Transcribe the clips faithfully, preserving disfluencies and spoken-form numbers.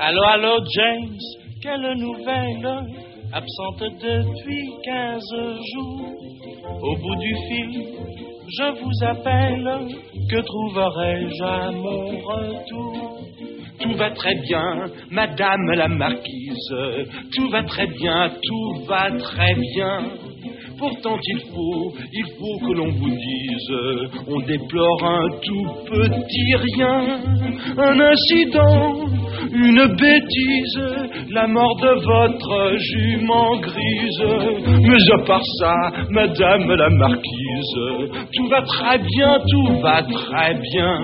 Allô, allô, James, quelle nouvelle? Absente depuis quinze jours. Au bout du fil, je vous appelle. Que trouverai-je à mon retour? Tout va très bien, madame la marquise. Tout va très bien, tout va très bien. Pourtant il faut, il faut que l'on vous dise, on déplore un tout petit rien, un incident, une bêtise, la mort de votre jument grise. Mais à part ça, madame la marquise, tout va très bien, tout va très bien.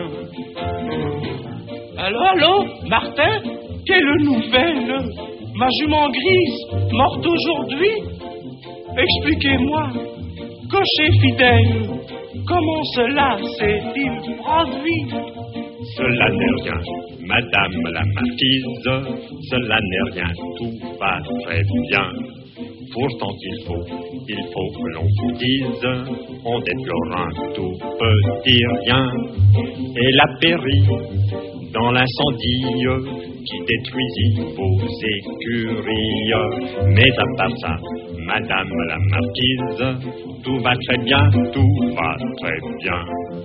Allô, allô, Martin, quelle nouvelle? Ma jument grise, morte aujourd'hui? Expliquez-moi, cocher fidèle, comment cela s'est-il produit? Cela n'est rien, madame la marquise, cela n'est rien, tout va très bien. Pourtant il faut, il faut que l'on vous dise, on déplore un tout petit rien. Elle a péri dans l'incendie qui détruisit vos écuries. Mais à part ça, madame la marquise, tout va très bien, tout va très bien.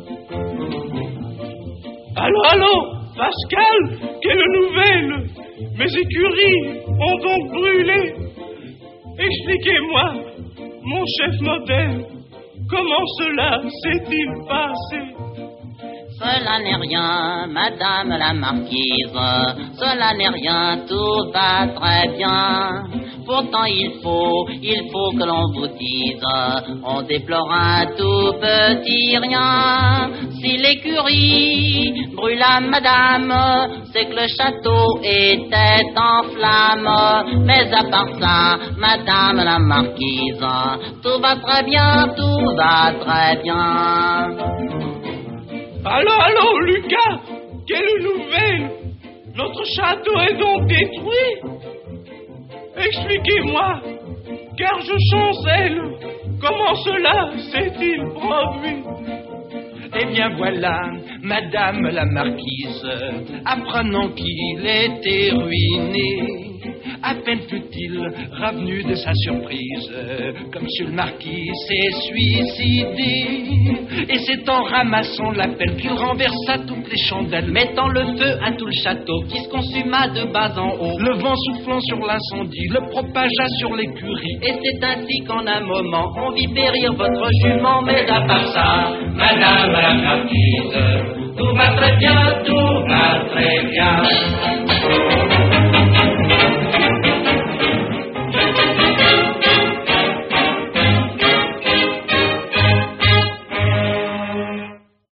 Allô, allô, Pascal, quelle nouvelle? Mes écuries ont donc brûlé. Expliquez-moi, mon chef modèle, comment cela s'est-il passé? Cela n'est rien, madame la marquise, cela n'est rien, tout va très bien. Pourtant il faut, il faut que l'on vous dise, on déplore un tout petit rien. Si l'écurie brûla, madame, c'est que le château était en flammes. Mais à part ça, madame la marquise, tout va très bien, tout va très bien. Allô, allô, Lucas, quelle nouvelle? Notre château est donc détruit? Expliquez-moi, car je chancelle, comment cela s'est-il produit? Eh bien voilà, madame la marquise, apprenant qu'il était ruiné, à peine fut-il revenu de sa surprise, comme monsieur le marquis s'est suicidé. Et c'est en ramassant la pelle qu'il renversa toutes les chandelles, mettant le feu à tout le château qui se consuma de bas en haut. Le vent soufflant sur l'incendie le propagea sur l'écurie, et c'est ainsi qu'en un moment on vit périr votre jument. Mais à part ça, madame la marquise, tout va très bien,